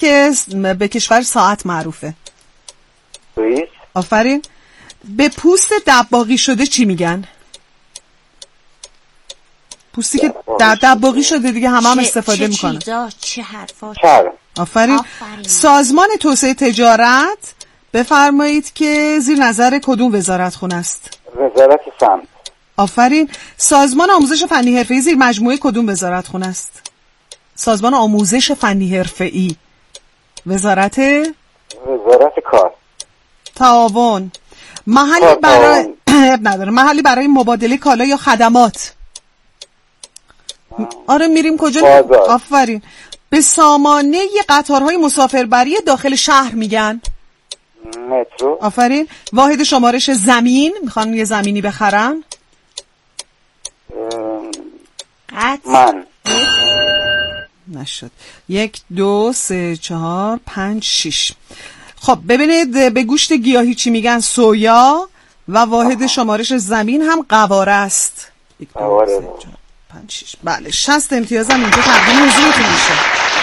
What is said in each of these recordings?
که به کشور ساعت معروفه؟ سوئیس. آفرین. به پوست دباغی شده چی میگن؟ پوستی که دباغی شده دیگه هم استفاده میکنن. چه حرفا؟ آفرین. سازمان توسعه تجارت بفرمایید که زیر نظر کدوم وزارتخونه است؟ وزارت سمت. آفرین. سازمان آموزش فنی حرفه‌ای زیر مجموعه کدوم وزارتخونه است؟ سازمان آموزش فنی حرفه‌ای. وزارت کار. تعاون. محلی برای نداره. محلی برای مبادله کالا یا خدمات. آره میریم کجا؟ آفرین. به سامانه قطارهای مسافربری داخل شهر میگن؟ مترو. آفرین. واحد شمارش زمین، میخوان یه زمینی بخرن؟ من. نشد. 1 2 3 4 5 6. خب ببینید به گوشت گیاهی چی میگن؟ سویا. و واحد شمارش زمین هم قواره است. 1 2 3 4 5 6. بله 60 امتیازم اینجا تقدیم حضورتون میشه.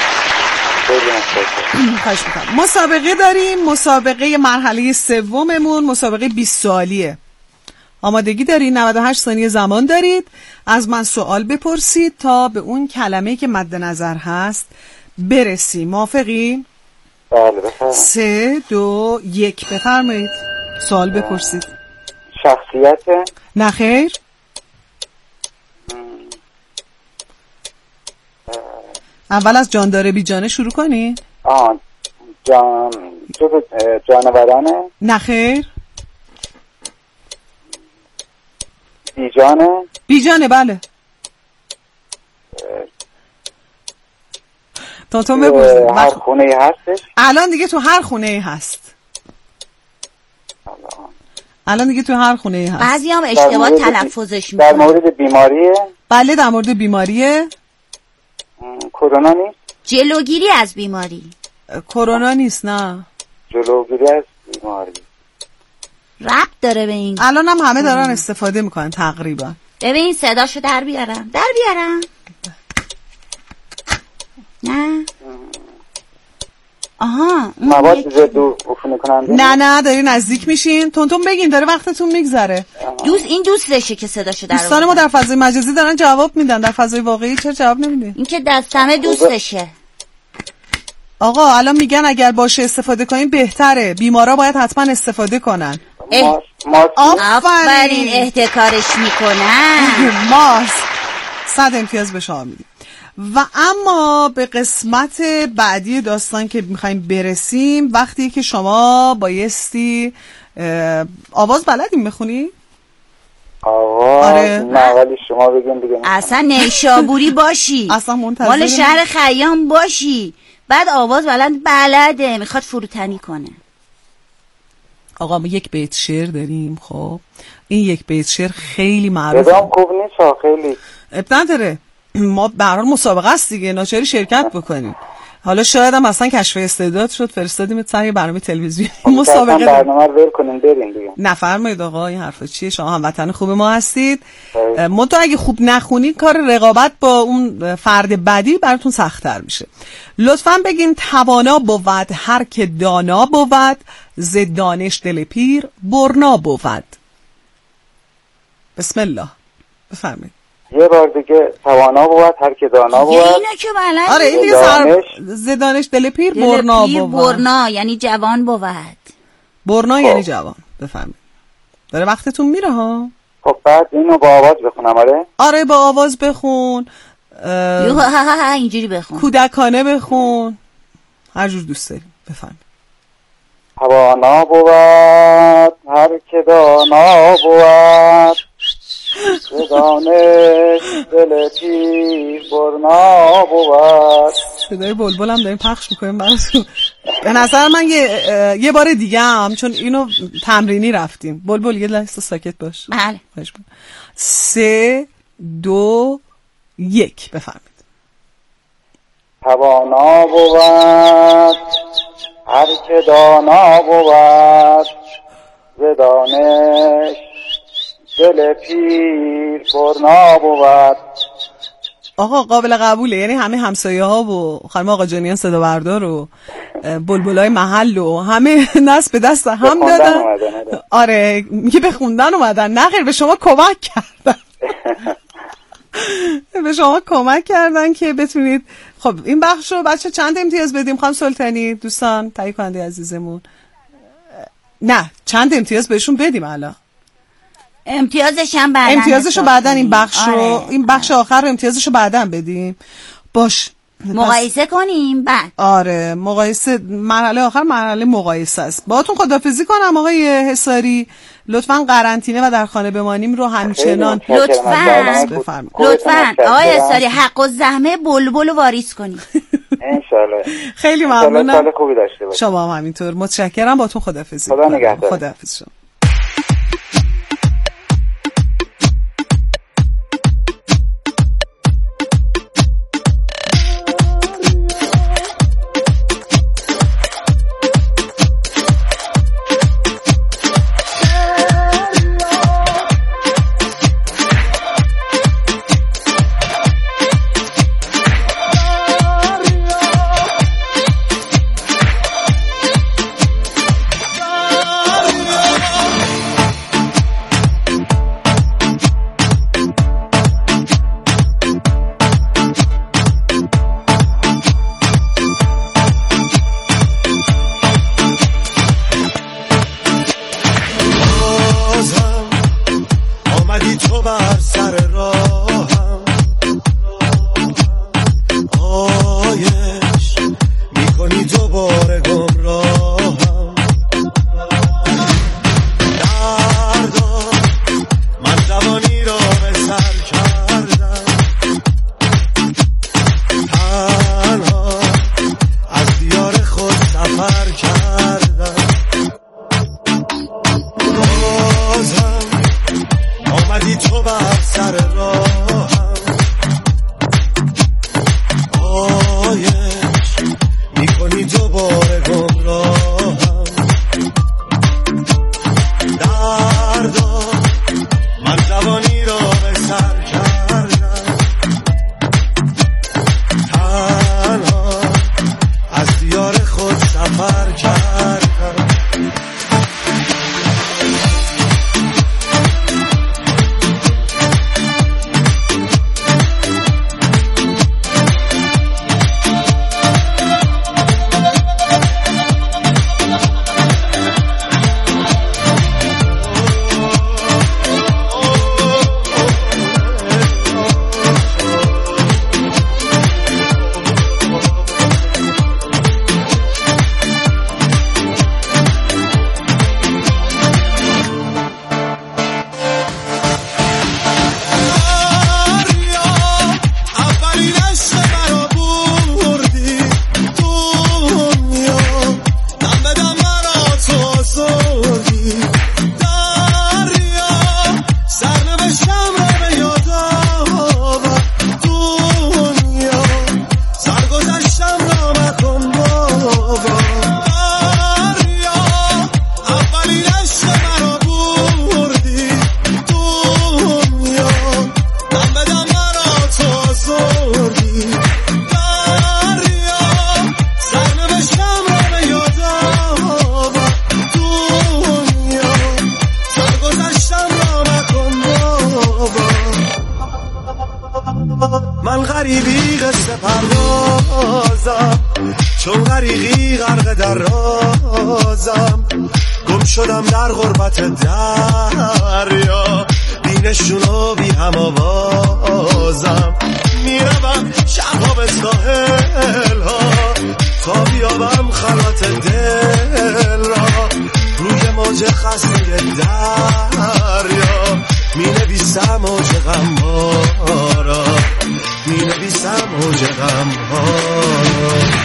خواهش میکنم. مسابقه داریم. مسابقه مرحله سوممون مسابقه 20 سوالیه. آمادگی دارید؟ 98 ثانیه زمان دارید. از من سوال بپرسید تا به اون کلمه‌ای که مد نظر هست برسی. موافقی؟ بله بفرمایید. 3 2 1 بفرمایید. سوال بپرسید. شخصیت؟ نه خیر. اول از جانداره بی جانه شروع کنید. جانورانه؟ نه خیر. بیجانه؟ بیجانه بله. تا بپرسید. هر خونه هستش؟ الان دیگه تو هر خونه هست. الان دیگه تو هر خونه هست. بعضی هم اشتباه تلفظش میکنن. در مورد بیماریه؟ بله در مورد بیماریه. کرونا نیست؟ جلوگیری از بیماری. کرونا نیست نه. جلوگیری از بیماری. ربط داره به این. الان هم همه دارن استفاده میکنن تقریبا. ببین صداشو در بیارم. نه. آها. مواد ضد عفونی کننده؟ نه داری نزدیک میشین. تونتون بگین داره وقتتون میگذره. این دوستشه که صداشو در دوستان ما در فضای مجازی دارن جواب میدن. در فضای واقعی چرا جواب نمیدین؟ این که دستمه دوستشه. آقا الان میگن اگر باشه استفاده کنین بهتره. بیمارا باید حتما استفاده کنن. آفرین احتکارش میکنن. ماسک 100 امتیاز به شما میدیم. و اما به قسمت بعدی داستان که میخوایم برسیم وقتی که شما بایستی آواز بلدیم بخونی؟ آواز؟ آره. نه ولی شما بگین دیگه. اصلا نیشابوری باشی. اصلا منتظر مال شهر خیام باشی. بعد آواز بلده میخواد فروتنی کنه. آقا ما یک بیت شعر داریم. خب این یک بیت شعر خیلی معروفه. بدم خوب نیست خیلی. ابتدا داره. ما به هر حال مسابقه است دیگه. ناچاری شرکت بکنیم. حالا شاید هم اصلا کشف استعداد شد فرستادیم سر برنامه تلویزیونی مسابقه برنامه رو ول کنیم بریم دیگه. نفرمایید آقا این حرفا چیه؟ شما هموطن خوب ما هستید. منتها اگه خوب نخونید کار رقابت با اون فرد بعدی براتون سخت‌تر میشه. لطفاً بگین توانا بود هر که دانا بود ز دانش دل پیر برنا بود. بسم الله بفرمایید. یه بار دیگه توانا بود هر که دانا بود. اینا که بلد. آره این دیگه زدانش دل پیر برنا بود. برنا یعنی جوان بود. برنا یعنی جوان. بفهمید. داره وقتتون میره ها. خب بعد اینو با آواز بخونم؟ آره با آواز بخون. اینجوری بخون. کودکانه بخون. هر جور دوست داری. بفهمید. توانا بود هر که دانا بود دانش دل پیر برنا بود. صدای بلبل هم داریم پخش میکنیم براتون. به نظر من یه بار دیگه هم چون اینو تمرینی رفتیم. بلبل یه لحظه ساکت باش. بله. 3 2 1 بفرمایید. توانا بود هر که دانا بود ز دانش دل پیر برنا بود. آقا قابل قبوله، یعنی همه همسایه ها و خانم آقا جانیان صدا بردار و بلبلای محل و همه دست به دست هم دادن. آره میگه به خوندن اومدن. نه خیر، به شما کمک کردن. به شما کمک کردن که بتونید. خب این بخش رو بچه چند امتیاز بدیم خانم سلطانی؟ دوستان تهیه کننده عزیزمون، نه چند امتیاز بهشون بدیم الان؟ امتیازشو بعدن این بخش رو این بخش آخر رو امتیازشو بعدن بدیم. باش مقایسه کنیم بعد. آره مقایسه، مرحله آخر مرحله مقایسه است. باهاتون خداحافظی کنم آقای حصاری. لطفاً قرنطینه و در خانه بمانیم رو همچنان لطفاً آقای حصاری حق و زحمه بلبل واریز کنید ان شاءالله. خیلی ممنونم. سال خوبی داشته باشید. شما هم همینطور. متشکرم. باهاتون خداحافظی. خدا نگهدار. خداحافظ شما. من غریبی قصه پردازم، چون غریقی غرق در رازم، گم شدم در غربت دریا، بینشون و بی هم آوازم، میروم شبها به ساحل ها تا بیابم خلوت دل را، روی موج خسته دریا می نویسم موج غم ها را، می نویسم موج غم ها را.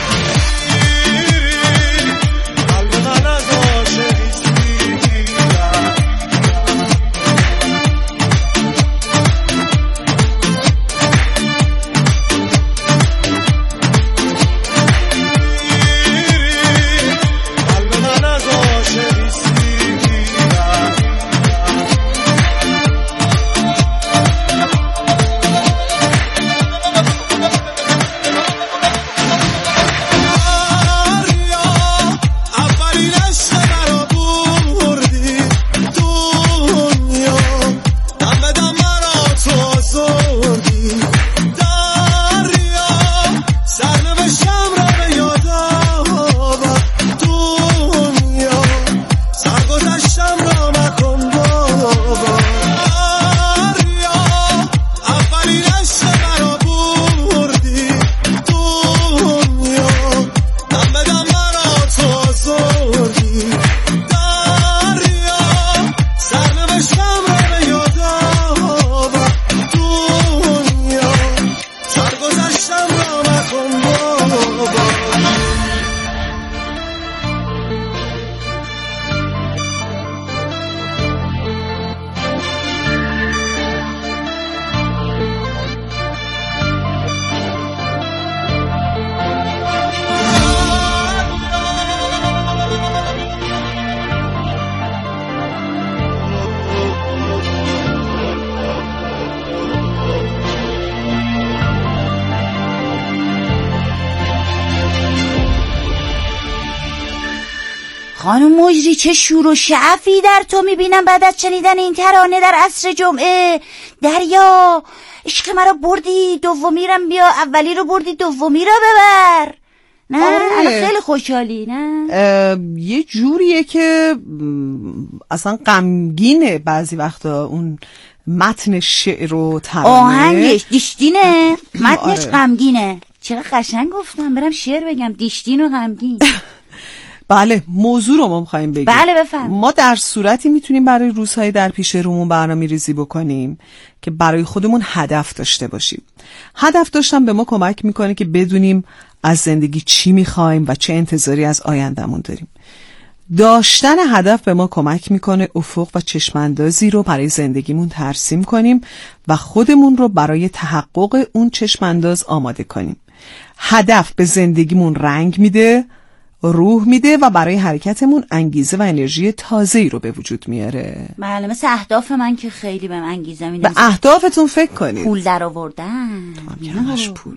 خانم مجری چه شور و شعفی در تو میبینم بعد از شنیدن این ترانه در عصر جمعه. دریا عشق مرا بردی دومیرم بیا، اولی رو بردی دومی رو ببر. نه الان خیلی خوشحالی. نه یه جوریه که اصلا غمگینه بعضی وقتا اون متن شعر و ترانه، آهنگش دیشتینه، متنش غمگینه. چرا قشنگ گفتم، برم شعر بگم دیشتین و غمگین. بله موضوع رو ما می‌خوایم بگیم. بله بفهم. ما در صورتی میتونیم برای روزهای در پیش رومون برنامه‌ریزی بکنیم که برای خودمون هدف داشته باشیم. هدف داشتن به ما کمک میکنه که بدونیم از زندگی چی میخوایم و چه انتظاری از آیندهمون داریم. داشتن هدف به ما کمک میکنه افق و چشماندازی رو برای زندگیمون ترسیم کنیم و خودمون رو برای تحقق اون چشمانداز آماده کنیم. هدف به زندگیمون رنگ میده، روح میده و برای حرکتمون انگیزه و انرژی تازه‌ای رو به وجود میاره. بله مثل اهداف من که خیلی بهم انگیزه میده. به اهدافتون فکر کنید. پول در آوردن. همش پول.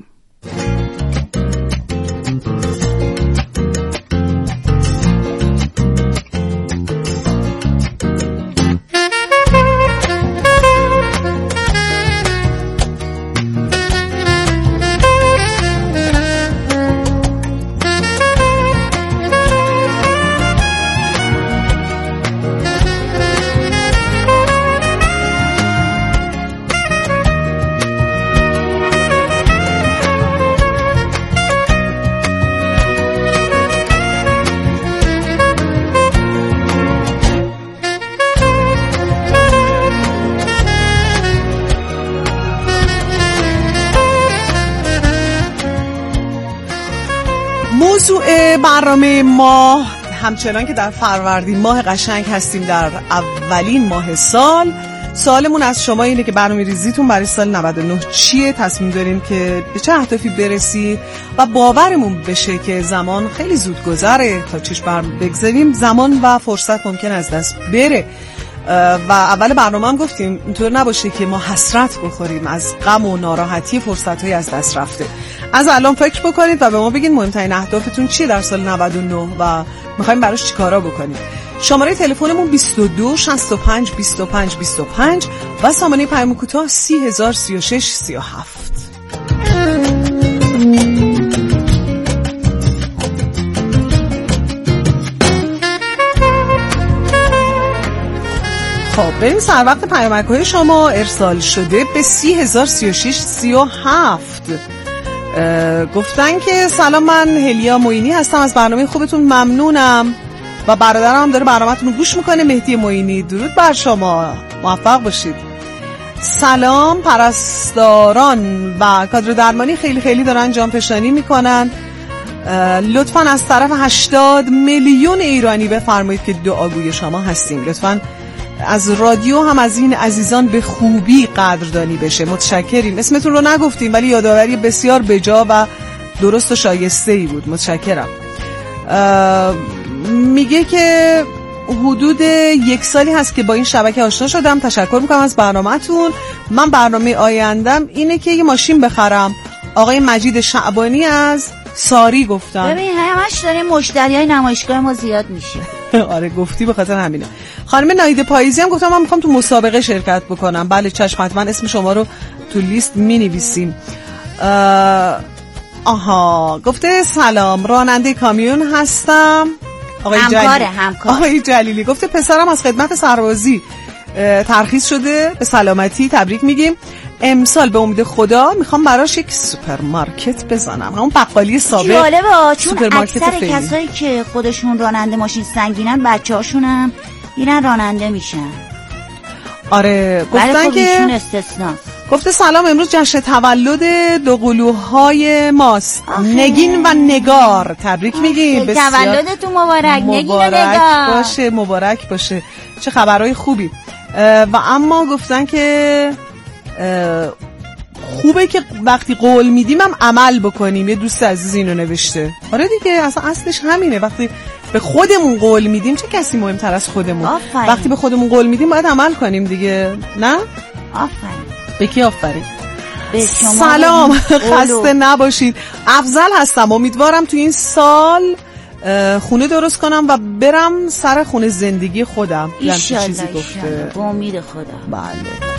موضوع برنامه ما همچنان که در فروردین ماه قشنگ هستیم، در اولین ماه سال، سوالمون از شما اینه که برنامه ریزیتون برای سال 99 چیه؟ تصمیم داریم که به چه اهدافی برسید و باورمون بشه که زمان خیلی زود گذره، تا چشم بگذاریم زمان و فرصت ممکن از دست بره و اول برنامه هم گفتیم اینطور نباشه که ما حسرت بخوریم از غم و ناراحتی فرصت‌های از دست رفته. از الان فکر بکنید و به ما بگین مهمترین اهدافتون چیه در سال 99 و می‌خوایم براش چیکارا بکنیم. شماره تلفنمون 22 65 25 25 و سامانه پیام کوتاه 30036 37. خب بریم سر وقت پیامک‌های شما ارسال شده به 30036 37. گفتن که سلام، من هلیا معینی هستم، از برنامه خوبتون ممنونم و برادرم هم داره برنامه‌تون رو گوش میکنه، مهدی معینی. درود بر شما، موفق باشید. سلام، پرستاران و کادر درمانی خیلی خیلی دارن جانفشانی میکنن. لطفاً از طرف 80 میلیون ایرانی بفرمایید که دعاگوی شما هستیم. لطفاً از رادیو هم از این عزیزان به خوبی قدردانی بشه. متشکریم. اسمتون رو نگفتیم ولی یادآوری بسیار بجا و درست و شایسته‌ای بود. متشکرم. میگه که حدود 1 سالی هست که با این شبکه آشنا شدم. تشکر میکنم از برنامه‌تون. من برنامه آیندم اینه که یه ماشین بخرم. آقای مجید شعبانی از ساری گفتن. ببین همش داریم مشتریای نمایشگاه ما زیاد میشه. آره گفتی به خاطر همینه. خانم نایده پاییزی هم گفتم من میخوام تو مسابقه شرکت بکنم. بله چشم، حتما اسم شما رو تو لیست مینویسیم. آها گفته سلام، راننده کامیون هستم. آقای جلیلی گفته پسرم از خدمت سربازی ترخیص شده، به سلامتی تبریک میگیم. امسال به امید خدا میخوام براش یک سوپرمارکت بزنم، همون بقالی سابق. جالبه چون اکثر کسایی که خودشون راننده ماشین سنگینن بچه‌هاشون هم میرن راننده میشن. آره گفتن که استثناء. گفته سلام، امروز جشن تولد دو قلوهای ماست، نگین و نگار. تبریک میگیم. تولدتون مبارک. نگین و نگار باشه، مبارک باشه. چه خبرهای خوبی. و اما گفتن که خوبه که وقتی قول میدیم هم عمل بکنیم. یه دوست عزیز اینو نوشته. آره دیگه، اصلا اصلش همینه. وقتی به خودمون قول میدیم، چه کسی مهمتر از خودمون؟ آفرین. وقتی به خودمون قول میدیم باید عمل کنیم دیگه، نه؟ آفرین. به کی آفرین؟ به شما. سلام، خسته نباشید. افضل هستم، امیدوارم تو این سال خونه درست کنم و برم سر خونه زندگی خودم. چیزی گفته با امید خدا. بله.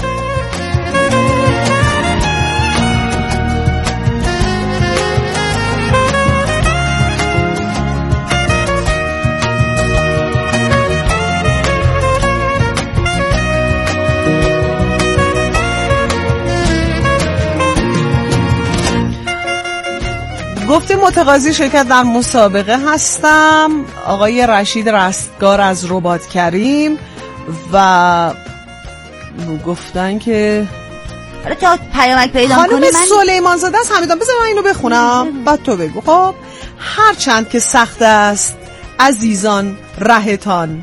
گفته متقاضی شرکت در مسابقه هستم، آقای رشید رستگار از رباط کریم، و گفتن که تا پیامک پیدا کنی. خانم سلیمان زاده از همیدان. بذار من اینو بخونم بعد تو بگو. خب هرچند که سخت است عزیزان رهتان،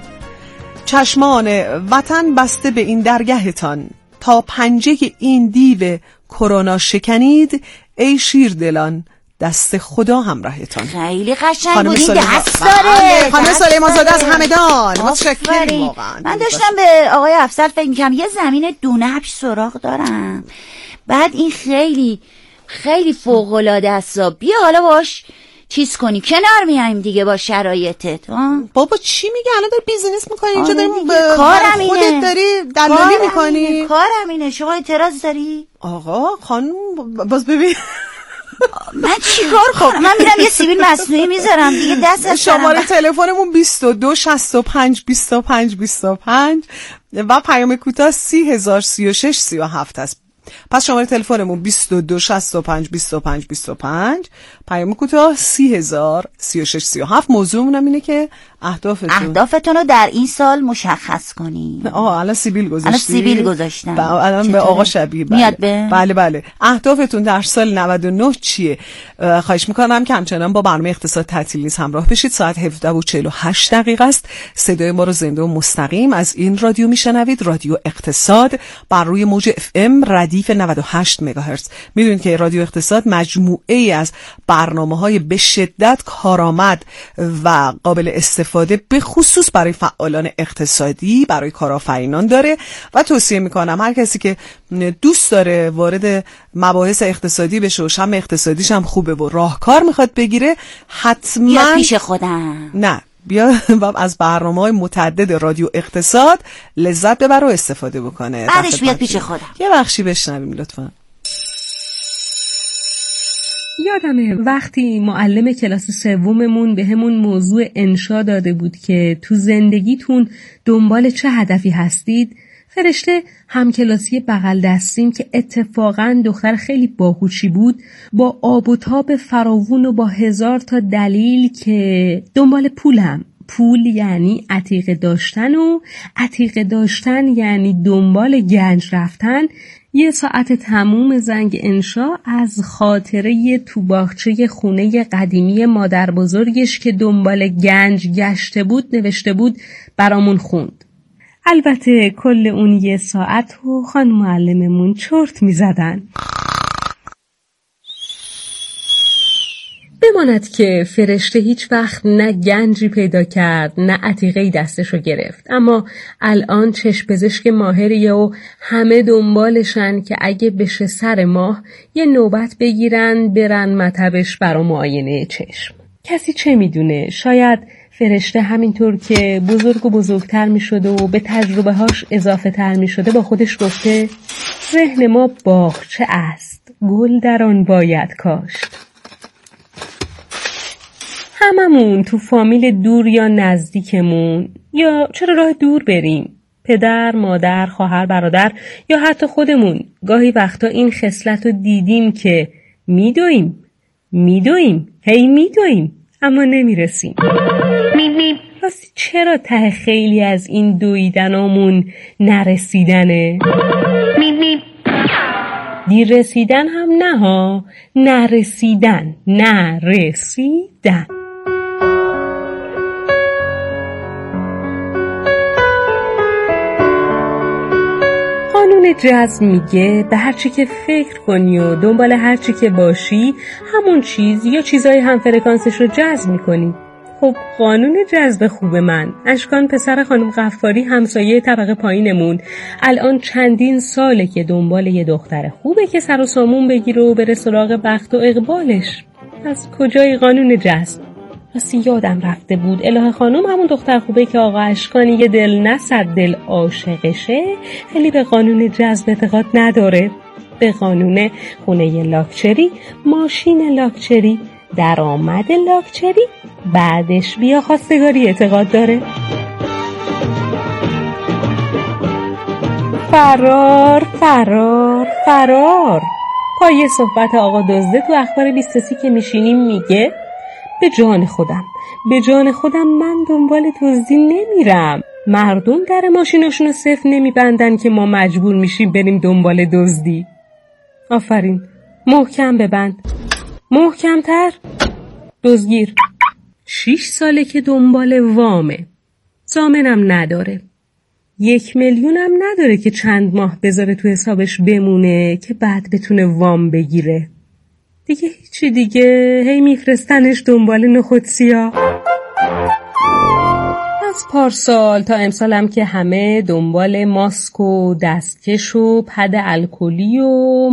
چشمان وطن بسته به این درگهتان، تا پنجه این دیو کرونا شکنید ای شیر دلان دست خدا همراهتان. خیلی قشنگ بودی، دست داره. خانم سلیمان زاده از همدان. متشکرم واقعا. من داشتم به آقای افسر فکر می‌کردم یه زمین دونبش سراغ دارم، بعد این خیلی خیلی فوق‌العاده است. بیا حالا باش چیز کنی، کنار میایم دیگه با شرایطت. بابا چی میگه؟ الان داری بیزینس میکنی اینجا، داری کارم اینه، خودت داری دلالی میکنی. کارم اینه. شما اعتراض داری؟ آقا خانم باز ببین من چیکار کنم؟ من میرم یه سیبیل مصنوعی میذارم دیگه. دست شماره تلفنمون 22 65 25 25 و پیام کوتاه 30036 37 است. پس شماره تلفنمون 22 65 25 25 پیام کوتاه 30036 37. موضوعمون اینه که اهدافتون رو در این سال مشخص کنین. الان سیبیل گذاشتی؟ الان سیبیل گذاشتم. الان به آقا شبیه. میاد به؟ بله. اهدافتون در سال 99 چیه؟ خواهش میکنم که همچنان با برنامه اقتصاد تعطیل نیست همراه بشید. ساعت 17:48 است. صدای ما رو زنده و مستقیم از این رادیو میشنوید، رادیو اقتصاد، بر روی موج FM ردیف 98 مگاهرتز. میدونید که رادیو اقتصاد مجموعه ای از برنامه‌های به شدت کارآمد و قابل استفاده به خصوص برای فعالان اقتصادی، برای کارآفرینان داره و توصیه میکنم هر کسی که دوست داره وارد مباحث اقتصادی بشه و شم اقتصادیش هم خوبه و راهکار میخواد بگیره، حتما بیا پیش خودم. نه بیا از برنامه‌های متعدد رادیو اقتصاد لذت ببره و استفاده بکنه. بعدش بیاد پیش خودم. یه بخشی بشنویم لطفا. یادمه وقتی معلم کلاس سوممون به همون موضوع انشا داده بود که تو زندگیتون دنبال چه هدفی هستید، فرشته همکلاسی بغل دستیم که اتفاقاً دختر خیلی باهوشی بود، با آب و تاب فراوون و با 1000 تا دلیل که دنبال پولم. پول یعنی عتیقه داشتن و عتیقه داشتن یعنی دنبال گنج رفتن. یه ساعت تموم زنگ انشا از خاطره تو باغچه خونه قدیمی مادر بزرگش که دنبال گنج گشته بود نوشته بود برامون خوند. البته کل اون یه ساعت و خانم معلممون چرت می زدن. بماند که فرشته هیچ وقت نه گنجی پیدا کرد نه عتیقه‌ای دستشو گرفت، اما الان چشم پزشک ماهریه و همه دنبالشن که اگه بشه سر ماه یه نوبت بگیرن برن مطبش برا معاینه چشم. کسی چه میدونه، شاید فرشته همینطور که بزرگ و بزرگتر می شده و به تجربه هاش اضافه تر می شده با خودش گفته ذهن ما باغچه است، گل در آن باید کاشت. هممون تو فامیل دور یا نزدیکمون، یا چرا راه دور بریم، پدر، مادر، خواهر، برادر یا حتی خودمون گاهی وقتا این خصلت رو دیدیم که میدویم هی میدویم اما نمیرسیم. راستی چرا ته خیلی از این دویدنامون نرسیدنه؟ دیر رسیدن هم نه ها، نرسیدن. قانون جذب میگه به هر چی که فکر کنی و دنبال هر چی که باشی همون چیز یا چیزای هم فرکانسش رو جذب میکنی. خب قانون جذب خوب من، اشکان پسر خانم غفاری همسایه طبقه پایینمون الان چندین ساله که دنبال یه دختر خوبه که سر و سامون بگیره و بره سراغ بخت و اقبالش. از کجای قانون جذب؟ راستی یادم رفته بود الهه خانم همون دختر خوبه که آقا اشکانی یه دل نه صد دل عاشقشه خیلی به قانون جذب اعتقاد نداره. به قانون خونه لاکچری، ماشین لاکچری، درآمد لاکچری، بعدش بیا خواستگاری اعتقاد داره. فرار فرار فرار. پای صحبت آقا دزده تو اخبار 23 که میشینیم میگه به جان خودم من دنبال دزدی نمیرم. مردم در ماشیناشونو صفر نمیبندن که ما مجبور میشیم بریم دنبال دزدی. آفرین، محکم ببند، محکمتر. دزدگیر 6 ساله که دنبال وامه، ضامنم نداره، 1 میلیونم نداره که چند ماه بذاره تو حسابش بمونه که بعد بتونه وام بگیره. دیگه هیچی دیگه، هی میفرستنش دنبال نخود سیاه. از پارسال تا امسال هم که همه دنبال ماسک و دستکش و پد الکلی و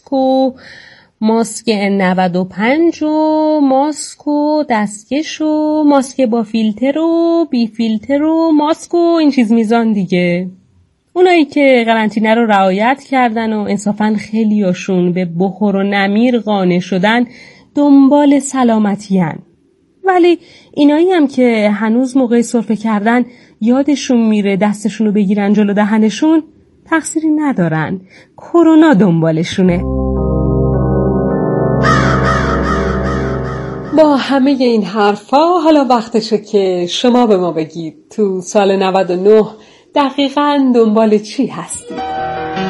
ماسک N95 و ماسک و دستکش و ماسک با فیلتر و بی فیلتر و ماسک و این چیز میزان دیگه. اونایی که قرنطینه رو رعایت کردن و انصافاً خیلیاشون به بخور و نمیر قانع شدن دنبال سلامتی‌ان. ولی اینایی هم که هنوز موقع سرفه کردن یادشون میره دستشون رو بگیرن جلو دهنشون تقصیری ندارن، کرونا دنبالشونه. با همه این حرفا حالا وقتشه که شما به ما بگید تو سال 99 دقیقاً دنبال چی هستید؟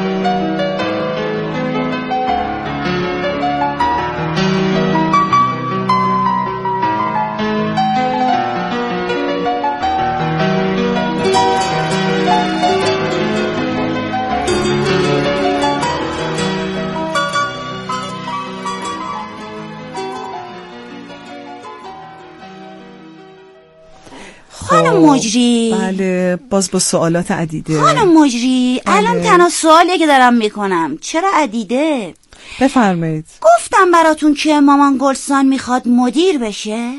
خانم مجری. بله، باز با سوالات عدیده. خانم مجری، الان تنها سوالیه که دارم میکنم چرا عدیده؟ بفرمایید. گفتم براتون که مامان گلسان میخواد مدیر بشه؟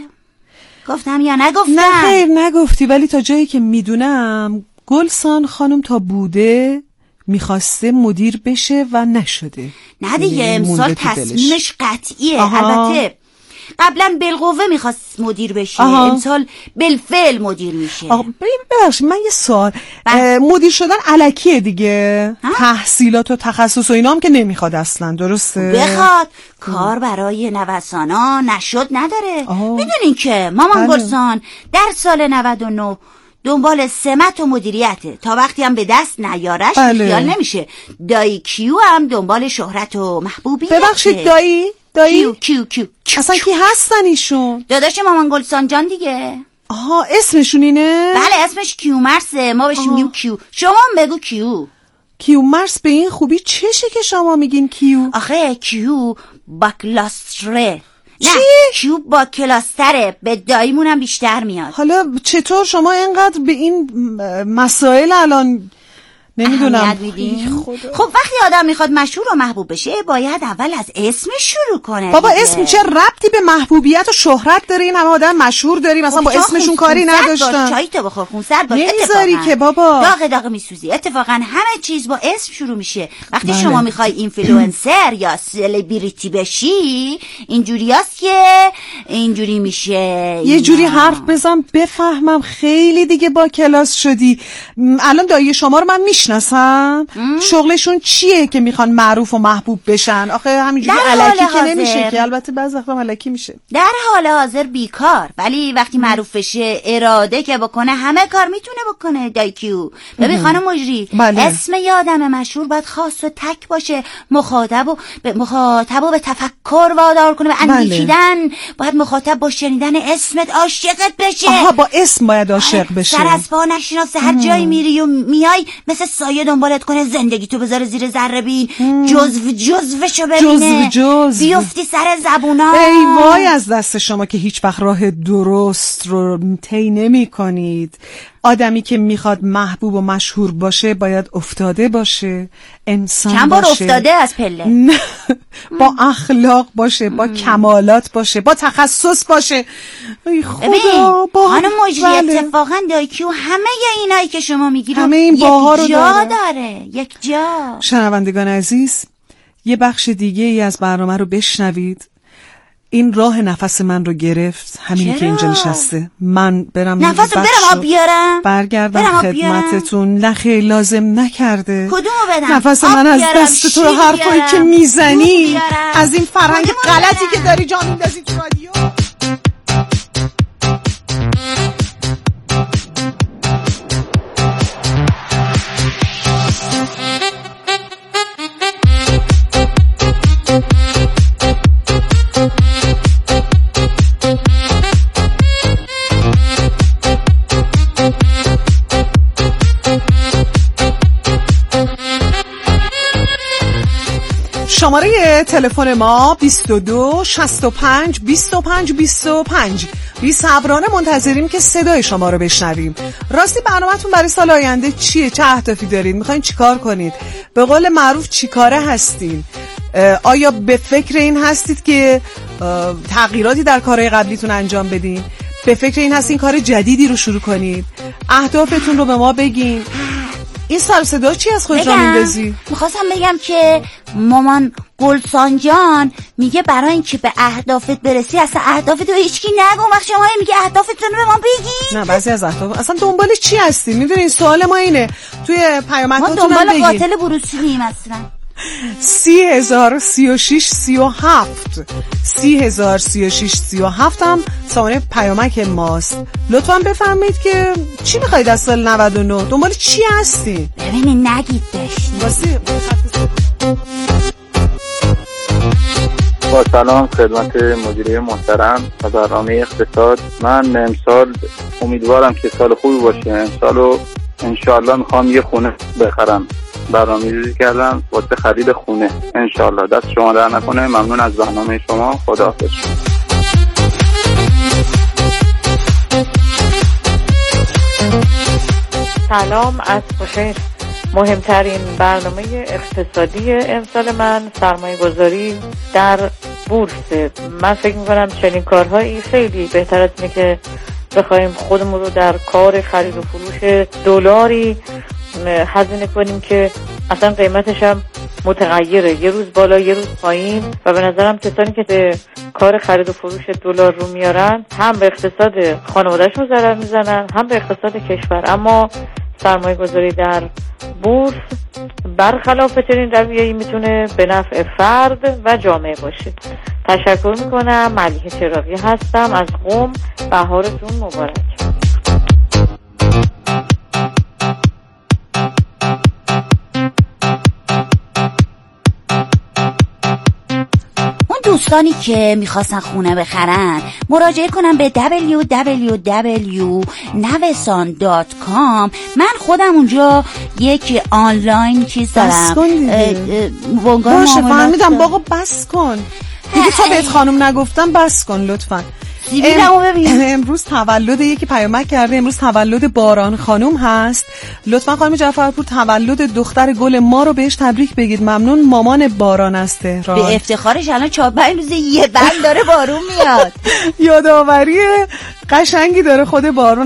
گفتم یا نگفتم؟ نه خیر نگفتی، ولی تا جایی که میدونم گلسان خانم تا بوده میخواسته مدیر بشه و نشده. نه دیگه، امسال تصمیمش قطعیه. البته قبلا بالقوه میخواست مدیر بشه، امسال بالفعل مدیر میشه. ببخشید من یه سوال، مدیر شدن الکیه دیگه؟ تحصیلات و تخصص و اینا هم که نمیخواد اصلا، درسته؟ بخواد کار برای نوسانا نشد نداره. میدونین که مامان گلسان در سال 99 دنبال سمت و مدیریته، تا وقتی هم به دست نیارش خیال نمیشه. دایی کیو هم دنبال شهرت و محبوبیته. ببخشید دایی کیو اصلا کی هستن ایشون؟ داداش مامان گلسان جان دیگه. آها، اسمشون اینه؟ بله، اسمش کیومرسه، ما بهش میگیم کیو. شما هم بگو کیومرس. به این خوبی چشه که شما میگین کیو؟ آخه کیو با کلاستره. چی؟ نه، کیو با کلاستره، به داییمونم بیشتر میاد. حالا چطور شما اینقدر به این مسائل الان نمیدونم؟ خب وقتی آدم میخواد مشهور و محبوب بشه باید اول از اسمش شروع کنه. بابا اسم چه ربطی به محبوبیت و شهرت داره؟ این همه آدم مشهور داریم، مثلا با اسمشون کاری نداشتن. چایی تو بخور، خونسرد باش. نمیذاری که بابا، داغ میسوزی. اتفاقا همه چیز با اسم شروع میشه. وقتی شما میخوای اینفلوئنسر یا سلبریتی بشی اینجوریاست که اینجوری میشه. یه جوری حرف بزن بفهمم. خیلی دیگه با کلاس شدی. الان دایی شما رو من میشناسم. شغلشون چیه که میخوان معروف و محبوب بشن؟ آخه همینجوری الکی که نمیشه که، البته بعضی وقتا الکی میشه. در حال حاضر بیکار، ولی وقتی معروف بشه اراده که بکنه همه کار میتونه بکنه. دایکیو ببین خانم مجری، اسم یه آدم مشهور باید خاص و تک باشه، مخاطب و به تفکر وادار کنه، به اندیشیدن. باید مخاطب با شنیدن اسمت عاشقت بشه. آها، با اسم باید عاشق بشه. سر از پا نشناسه، هر جایی میری و میای مثل سایه دنبالت کنه، زندگی تو بذاره زیر ذره بین، جزوشو ببینه، بیفتی سر زبونا. ای وای از دست شما که هیچ وقت راه درست رو طی نمی کنید. آدمی که میخواد محبوب و مشهور باشه باید افتاده باشه، انسان چند بار باشه، افتاده از پله، با اخلاق باشه، با کمالات باشه، با تخصص باشه. ای خدا، با خانم مجری اتفاقا دایکیو همه اینایی که شما میگید همه این باها رو داره. یک جا. شنوندگان عزیز، یه بخش دیگه ای از برنامه رو بشنوید. این راه نفس من رو گرفت، همینی که اینجا نشسته. من برم نفس برم آب بیارم، برگردم خدمتتون. نه خیلی لازم نکرده. کدومو بدم؟ نفس من از دست تو، حرفایی که میزنی از این فرهنگ غلطی که داری جا میندازی تو رادیو. شماره تلفن ما 22 65 25 25. بی صبرانه منتظریم که صدای شما رو بشنویم. راستی برنامه‌تون برای سال آینده چیه؟ چه اهدافی دارید؟ میخواین چیکار کنید؟ به قول معروف چیکاره هستین؟ آیا به فکر این هستید که تغییراتی در کارهای قبلیتون انجام بدین؟ به فکر این هستین کار جدیدی رو شروع کنید؟ اهدافتون رو به ما بگین. این سر صدا چی از خود را میندازی؟ میخواستم بگم که مامان گلسان جان میگه برای اینکه به اهدافت برسی اصلا اهدافتو هیچکی نگو. وقتی شما میگه اهدافتون رو به ما بگی. نه بعضی از اهداف اصلا دنبال چی هستی؟ میدونی سوال ما اینه توی پیامکاتون ما دنبال قاتل بروسلیم اصلا. 30,036 37 30,036 37 هم سامانه پیامک ماست. لطفاً بفرمایید که چی میخواید از سال 99؟ دنبال چی هستی؟ ببینید نگید داشتیم. با سلام خدمت مدیره محترم و برنامه اقتصاد. من امسال امیدوارم که سال خوبی باشه. امسالو انشالله میخوام یه خونه بخرم. برنامه‌ریزی کردم واسه خرید خونه. انشالله دست شما در نکنه. ممنون از برنامه شما. خداحافظ. سلام از خوشین. مهمترین برنامه اقتصادی امسال من سرمایه گذاری در بورس. من فکر میکنم چنین کارهایی خیلی بهتر از اینه که بخوایم خودمون رو در کار خرید و فروش دلاری هزینه کنیم که اصلا قیمتش هم متغیره، یه روز بالا یه روز پایین. و به نظرم کسانی که به کار خرید و فروش دلار رو میارن هم به اقتصاد خانواده‌شون ضرر میزنن هم به اقتصاد کشور. اما سرمایه گذاری در بورس برخلاف چنین رویه‌ای میتونه به نفع فرد و جامعه باشه. تشکر میکنم. ملیحه چراغی هستم از قم. بهارتون مبارک. دوستانی که میخواستن خونه بخرن مراجعه کنن به www.navesan.com. من خودم اونجا یک آنلاین چیز دارم. باشه فهمیدم. باقا بس کن دیگه. تا بهت خانم نگفتم بس کن لطفا. امروز تولد یکی پیامک کرده. امروز تولد باران خانم هست. لطفا خانم جعفرپور تولد دختر گل ما رو بهش تبریک بگید. ممنون. مامان باران از تهران. به افتخارش الان 4-5 روز یه بند داره بارون میاد. یادآوری قشنگی داره خود باران.